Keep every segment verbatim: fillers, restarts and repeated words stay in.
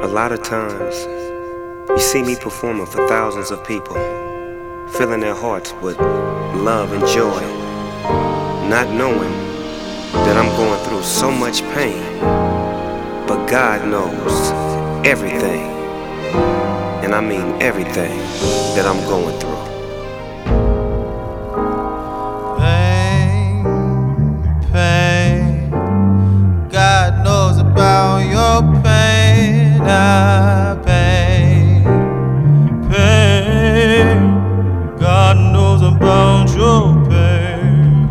lot of times, you see me performing for thousands of people, filling their hearts with love and joy, not knowing that I'm going through so much pain. But God knows everything, and I mean everything that I'm going through. Pain, pain, God knows about your pain. Ah, pain, pain, God knows about your pain.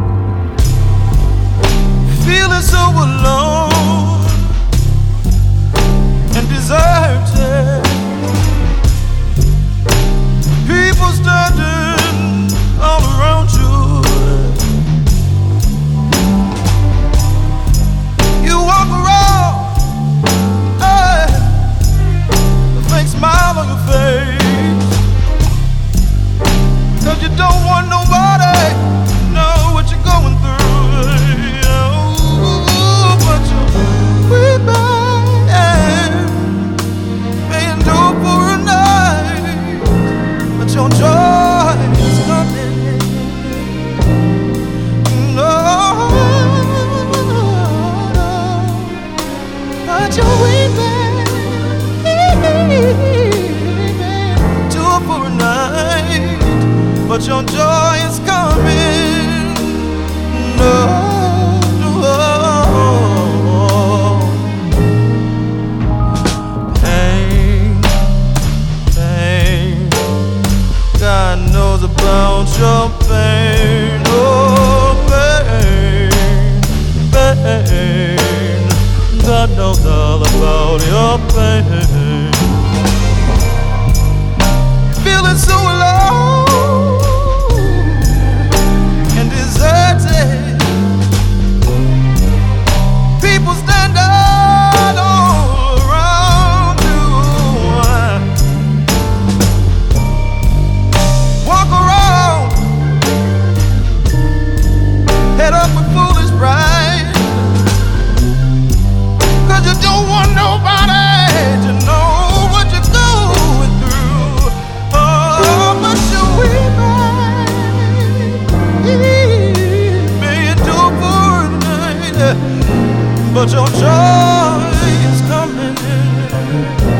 Feeling so alone and deserted. People standing all around you. You walk around, hey, a fake smile on your face, 'cause you don't want nobody to know what you're going through. Oh, but you're weeping, may endure for a night, but your joy is coming. No, but you're weeping, endure for a night, but your joy is coming. No, no. Pain, pain, God knows about your pain. Oh, pain, pain, God knows all about your pain. Feeling so alone and deserted. People stand out all around you. Walk around, head up with foolish pride, 'cause you don't want nobody to know what you're going through. Oh, but you're weeping, may endure for a night, but your joy is coming.